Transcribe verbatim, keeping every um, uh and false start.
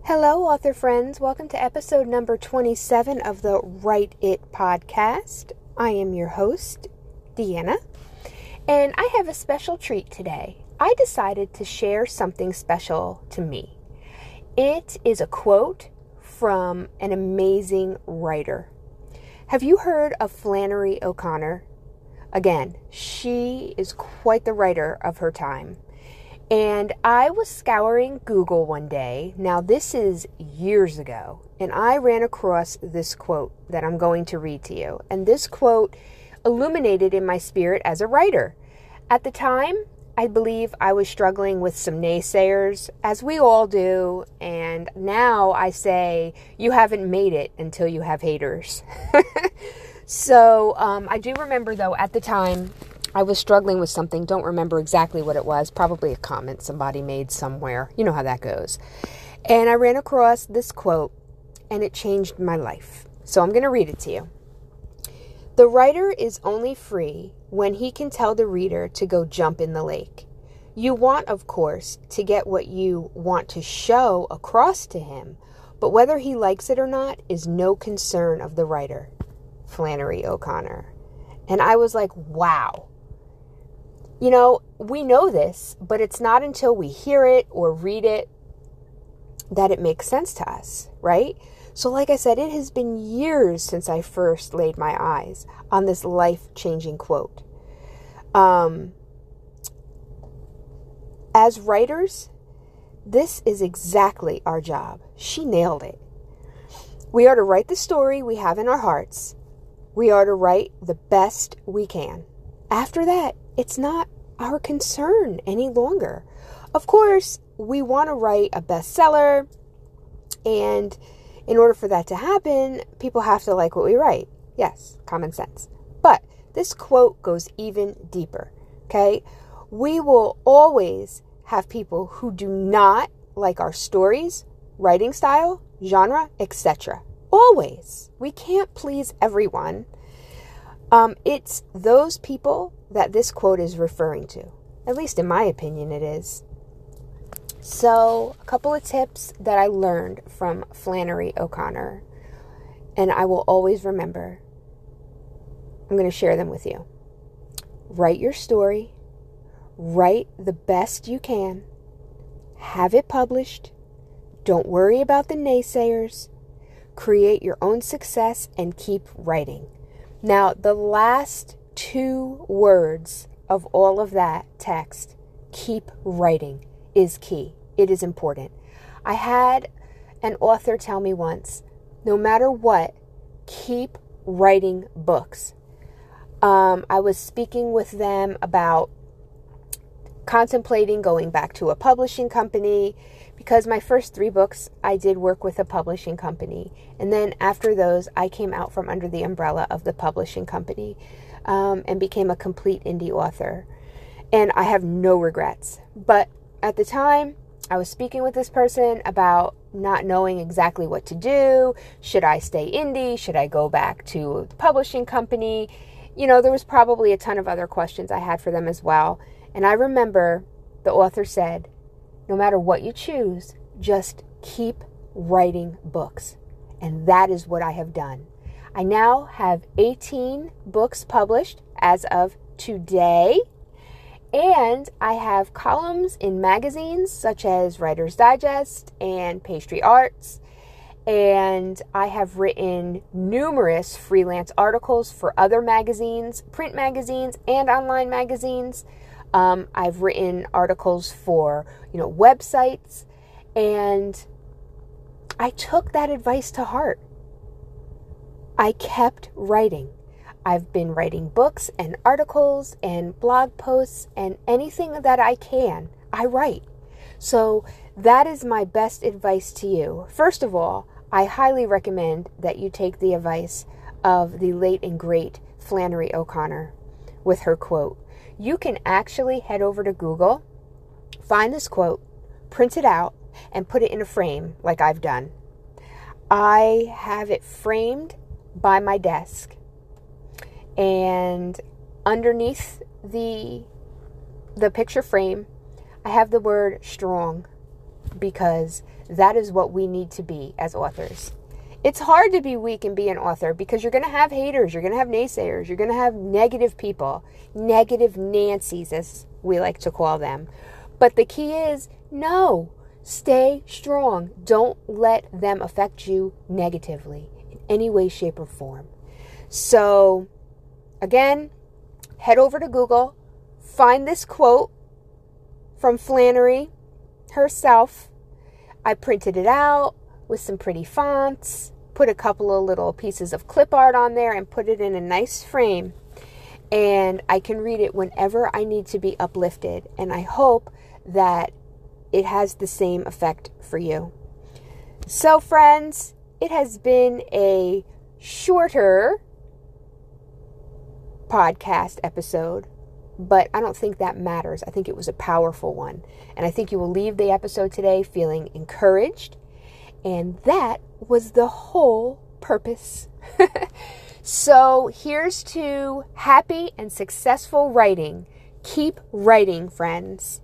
Hello, author friends. Welcome to episode number twenty-seven of the Write It podcast. I am your host, Deanna, and I have a special treat today. I decided to share something special to me. It is a quote from an amazing writer. Have you heard of Flannery O'Connor? Again, she is quite the writer of her time. And I was scouring Google one day. Now, this is years ago. And I ran across this quote that I'm going to read to you. And this quote illuminated in my spirit as a writer. At the time, I believe I was struggling with some naysayers, as we all do. And now I say, you haven't made it until you have haters. so um, I do remember, though, at the time, I was struggling with something. Don't remember exactly what it was. Probably a comment somebody made somewhere. You know how that goes. And I ran across this quote, and it changed my life. So I'm going to read it to you. The writer is only free when he can tell the reader to go jump in the lake. You want, of course, to get what you want to show across to him, but whether he likes it or not is no concern of the writer. Flannery O'Connor. And I was like, wow. You know, we know this, but it's not until we hear it or read it that it makes sense to us, right? So like I said, it has been years since I first laid my eyes on this life-changing quote. Um, as writers, this is exactly our job. She nailed it. We are to write the story we have in our hearts. We are to write the best we can. After that, it's not our concern any longer. Of course, we want to write a bestseller, and in order for that to happen, people have to like what we write. Yes, common sense. But this quote goes even deeper, okay? We will always have people who do not like our stories, writing style, genre, et cetera. Always. We can't please everyone. Um, it's those people that this quote is referring to. At least in my opinion, it is. So, a couple of tips that I learned from Flannery O'Connor, and I will always remember. I'm going to share them with you. Write your story. Write the best you can. Have it published. Don't worry about the naysayers. Create your own success and keep writing. Now, the last two words of all of that text, keep writing, is key. It is important. I had an author tell me once, no matter what, keep writing books. Um, I was speaking with them about contemplating going back to a publishing company, because my first three books, I did work with a publishing company. And then after those, I came out from under the umbrella of the publishing company um, and became a complete indie author. And I have no regrets. But at the time, I was speaking with this person about not knowing exactly what to do. Should I stay indie? Should I go back to the publishing company? You know, there was probably a ton of other questions I had for them as well. And I remember the author said, no matter what you choose, just keep writing books. And that is what I have done. I now have eighteen books published as of today. And I have columns in magazines such as Writer's Digest and Pastry Arts. And I have written numerous freelance articles for other magazines, print magazines and online magazines. Um, I've written articles for, you know, websites, and I took that advice to heart. I kept writing. I've been writing books and articles and blog posts and anything that I can, I write. So that is my best advice to you. First of all, I highly recommend that you take the advice of the late and great Flannery O'Connor with her quote. You can actually head over to Google, find this quote, print it out, and put it in a frame like I've done. I have it framed by my desk. And underneath the the picture frame, I have the word strong. because that is what we need to be as authors. It's hard to be weak and be an author because you're going to have haters, you're going to have naysayers, you're going to have negative people, negative Nancys, as we like to call them. But the key is, no, stay strong. Don't let them affect you negatively in any way, shape, or form. So, again, head over to Google, find this quote from Flannery herself. I printed it out with some pretty fonts, put a couple of little pieces of clip art on there, and put it in a nice frame. And I can read it whenever I need to be uplifted. And I hope that it has the same effect for you. So, friends, it has been a shorter podcast episode, but I don't think that matters. I think it was a powerful one. And I think you will leave the episode today feeling encouraged. And that was the whole purpose. So here's to happy and successful writing. Keep writing, friends.